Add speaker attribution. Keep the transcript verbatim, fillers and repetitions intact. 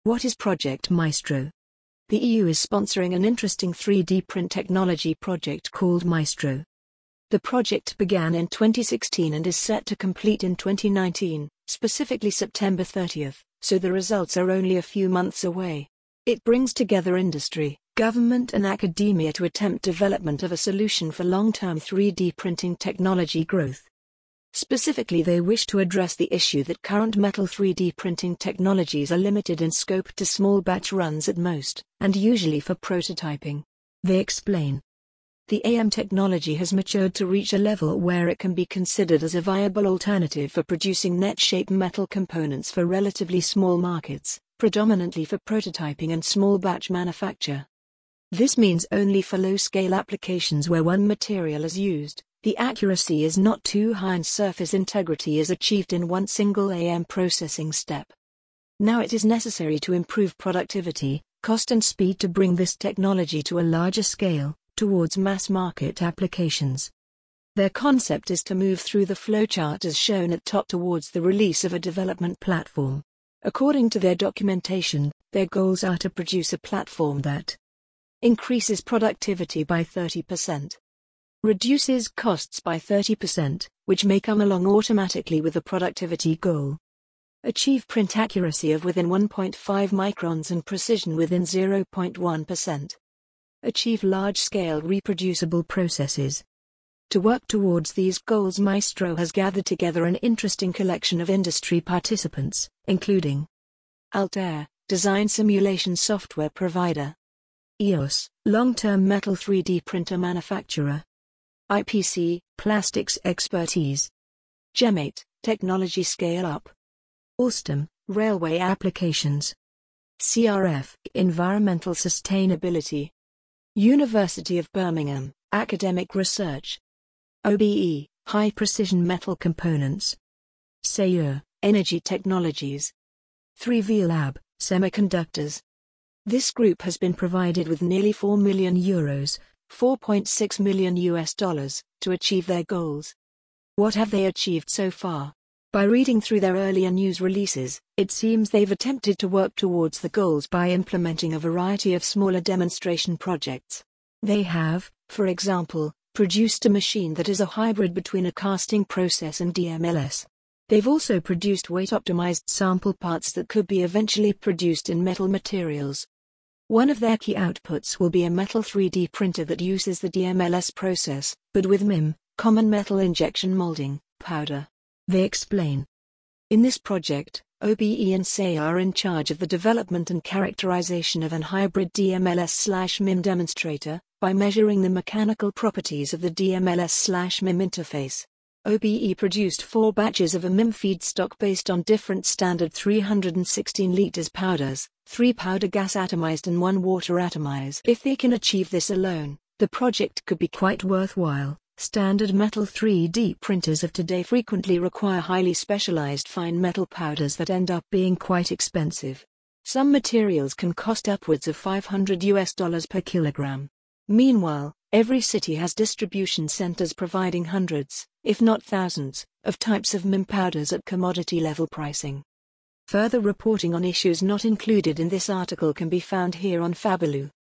Speaker 1: What is Project Maestro? The E U is sponsoring an interesting three D print technology project called Maestro. The project began in twenty sixteen and is set to complete in twenty nineteen, specifically September thirtieth, so the results are only a few months away. It brings together industry, government and academia to attempt development of a solution for long-term three D printing technology growth. Specifically, they wish to address the issue that current metal three D printing technologies are limited in scope to small batch runs at most, and usually for prototyping. They explain. The A M technology has matured to reach a level where it can be considered as a viable alternative for producing net-shape metal components for relatively small markets, predominantly for prototyping and small batch manufacture. This means only for low-scale applications where one material is used, the accuracy is not too high and surface integrity is achieved in one single A M processing step. Now it is necessary to improve productivity, cost and speed to bring this technology to a larger scale, towards mass market applications. Their concept is to move through the flowchart as shown at top towards the release of a development platform. According to their documentation, their goals are to produce a platform that increases productivity by thirty percent. Reduces costs by thirty percent, which may come along automatically with the productivity goal. Achieve print accuracy of within one point five microns and precision within zero point one percent. Achieve large-scale reproducible processes. To work towards these goals, Maestro has gathered together an interesting collection of industry participants, including Altair, design simulation software provider; E O S, long-term metal three D printer manufacturer; I P C, plastics expertise; Gemate, technology scale-up; Alstom, railway applications; C R F, environmental sustainability; University of Birmingham, academic research; O B E, high-precision metal components; Sayur, energy technologies; three V Lab, semiconductors. This group has been provided with nearly four million euros, four point six million U S dollars, to achieve their goals. What have they achieved so far? By reading through their earlier news releases, it seems they've attempted to work towards the goals by implementing a variety of smaller demonstration projects. They have, for example, produced a machine that is a hybrid between a casting process and D M L S. They've also produced weight-optimized sample parts that could be eventually produced in metal materials. One of their key outputs will be a metal three D printer that uses the D M L S process, but with M I M, common metal injection molding, powder. They explain. In this project, O B E and S E are in charge of the development and characterization of an hybrid D M L S/M I M demonstrator, by measuring the mechanical properties of the D M L S/M I M interface. O B E produced four batches of a M I M feedstock based on different standard three hundred sixteen liters powders, three powder gas atomized and one water atomized. If they can achieve this alone, the project could be quite worthwhile. Standard metal three D printers of today frequently require highly specialized fine metal powders that end up being quite expensive. Some materials can cost upwards of five hundred U S dollars per kilogram. Meanwhile, every city has distribution centers providing hundreds, if not thousands, of types of M I M powders at commodity-level pricing. Further reporting on issues not included in this article can be found here on Fabaloo.